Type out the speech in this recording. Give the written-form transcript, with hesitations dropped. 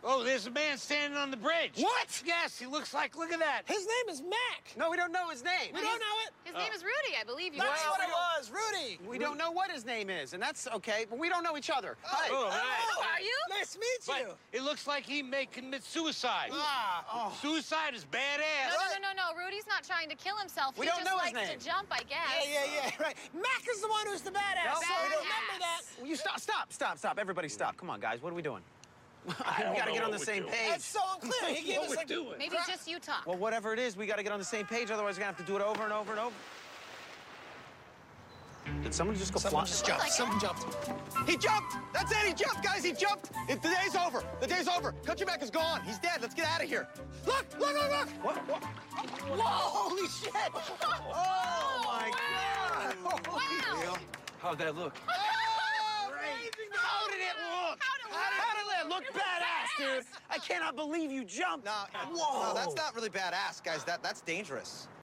Oh, there's a man standing on the bridge. What? Yes, he looks like, look at that. His name is Mac. No, we don't know his name. We don't know it. His name is Rudy, I believe you That's know. what it was, Rudy. We don't know what his name is, and that's okay, but we don't know each other. Hi. Oh, right. Oh, are you? Nice to meet you. But it looks like he may commit suicide. Ah, Suicide is badass. No. Rudy's not trying to kill himself. We he don't just know his likes name. to jump, I guess. yeah, right. Mac is the one who's the badass. No, So remember that. Well, you stop. Everybody stop. Come on, guys. What are we doing? We gotta get on the same page. That's so unclear. He gave us like... Maybe just you talk. Well, whatever it is, we gotta get on the same page. Otherwise, we're gonna have to do it over and over and over. Did someone just go flying? Someone jumped. He jumped! That's it, he jumped, guys, he jumped! The day's over, the day's over. Country Mac is gone, he's dead, let's get out of here. Look! What? Whoa, holy shit! Oh, my God! Wow. How'd that look? How did it look? How did it look badass, dude? I cannot believe you jumped. No, that's not really badass, guys, that's dangerous.